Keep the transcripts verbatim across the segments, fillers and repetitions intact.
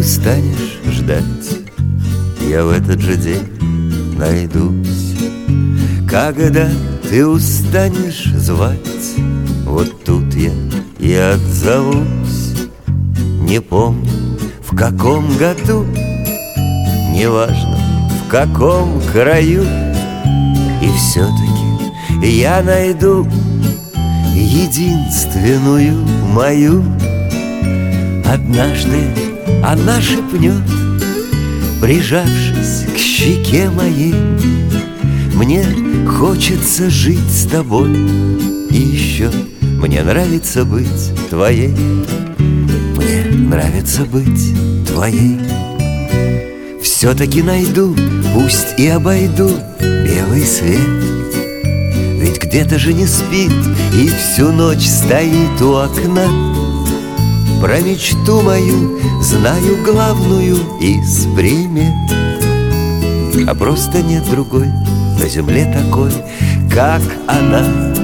устанешь ждать, я в этот же день найдусь. Когда ты устанешь звать, вот тут я и отзовусь. Не помню, в каком году, неважно, в каком краю, и все-таки я найду единственную мою. Однажды она шепнет, прижавшись к щеке моей: мне хочется жить с тобой, и еще мне нравится быть твоей. Мне нравится быть твоей. Все-таки найду, пусть и обойду белый свет, ведь где-то же не спит и всю ночь стоит у окна. Про мечту мою знаю главную из примет, а просто нет другой на земле такой, как она.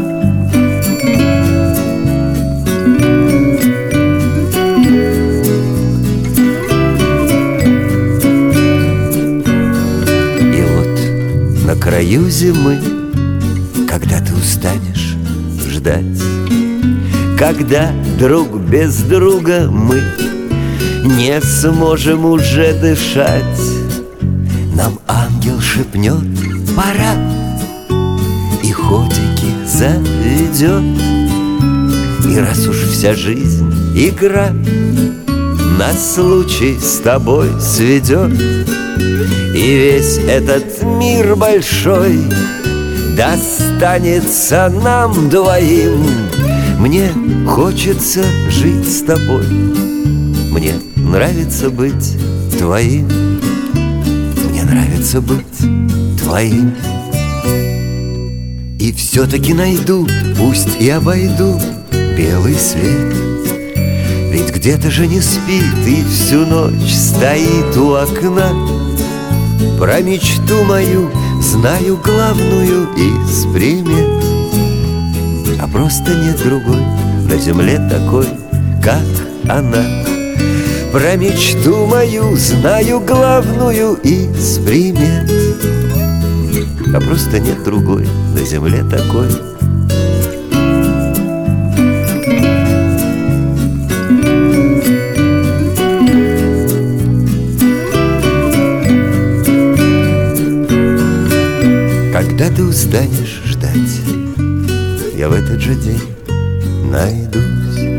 И вот на краю зимы, когда ты устанешь ждать, когда друг без друга мы не сможем уже дышать, нам ангел шепнет: пора, и ходики заведет. И раз уж вся жизнь игра нас случай с тобой сведет, и весь этот мир большой достанется нам двоим, мне хочется жить с тобой, мне нравится быть твоим, мне нравится быть твоим. И все-таки найду, пусть и обойду белый свет, ведь где-то же не спит и всю ночь стоит у окна. Про мечту мою знаю главную из примет, а просто нет другой на земле такой, как она. Про мечту мою знаю главную из примет, а просто нет другой на земле такой. Когда ты устанешь ждать, я в этот же день найдусь.